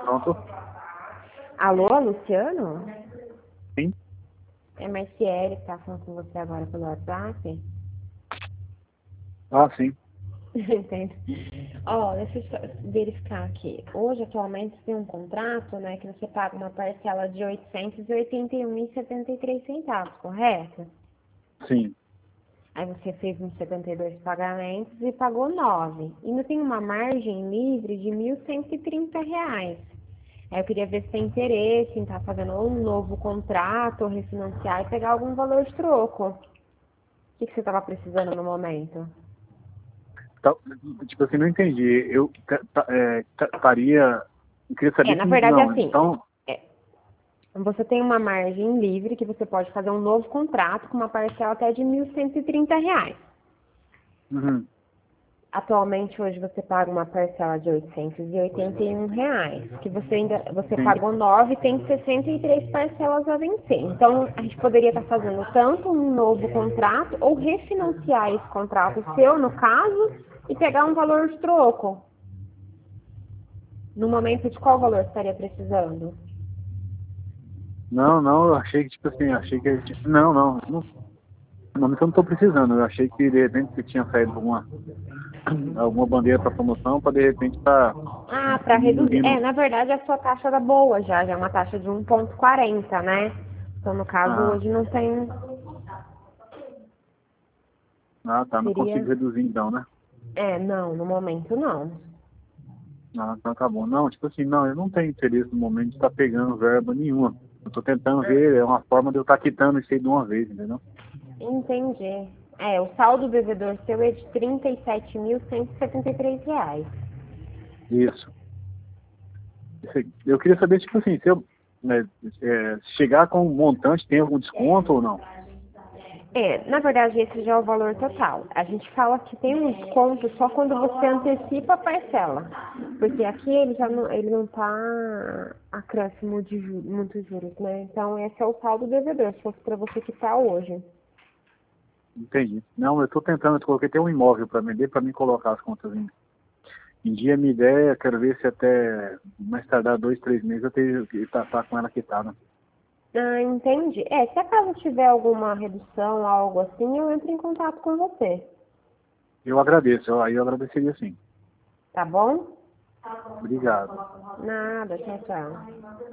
Pronto? Alô, Luciano? Sim? É Marciele que tá falando com você agora pelo WhatsApp? Ah, sim. Entendo. Ó, deixa eu só verificar aqui. Hoje, atualmente, tem um contrato, né, que você paga uma parcela de R$ 881,73, correto? Sim. Aí você fez uns 72 pagamentos e pagou 9. Ainda tem uma margem livre de R$ 1.130. Aí eu queria ver se tem interesse em estar fazendo um novo contrato ou refinanciar e pegar algum valor de troco. O que você estava precisando no momento? Tá, tipo assim, não entendi. Eu estaria. Eu queria saber Na se. verdade é Não, assim, então. é, você tem uma margem livre que você pode fazer um novo contrato com uma parcela até de R$ 1.130. Uhum, Atualmente hoje você paga uma parcela de R$ 881, que você sim. pagou 9 e tem 63 parcelas a vencer. Então a gente poderia estar fazendo tanto um novo contrato ou refinanciar esse contrato seu, no caso, e pegar um valor de troco. No momento de qual valor você estaria precisando? Não, não, eu achei que, tipo assim, achei que. Não, não. No momento eu não estou precisando. Eu achei que de repente você tinha saído alguma bandeira para promoção para de repente estar Ah, para reduzir. diminuindo. Na verdade a sua taxa era boa já é uma taxa de 1,40, né? Então no caso Ah, hoje não tem. ah, tá. Não consigo Seria. reduzir então, né? Não, no momento não. Ah, então tá bom. Não, tipo assim, não, eu não tenho interesse no momento de estar pegando verba nenhuma. Eu tô tentando ver, é uma forma de eu estar quitando isso aí de uma vez, entendeu? Entendi. O saldo devedor seu é de R$ 37.173. Isso. Eu queria saber, tipo assim, se eu né, chegar com um montante, tem algum desconto ou não? Na verdade, esse já é o valor total. A gente fala que tem um desconto só quando você antecipa a parcela. Porque aqui ele não tá acréscimo de muitos juros, né? Então, esse é o saldo devedor, se fosse para você quitar hoje. Entendi. Não, eu tô tentando, eu coloquei até um imóvel para vender, para mim colocar as contas em dia. Minha ideia, quero ver se até mais tardar 2, 3 meses eu tenho que tá com ela quitada. Ah, entendi. Se acaso tiver alguma redução, algo assim, eu entro em contato com você. Eu agradeço, aí eu agradeceria sim. Tá bom? Obrigado. Nada, tchau, tchau.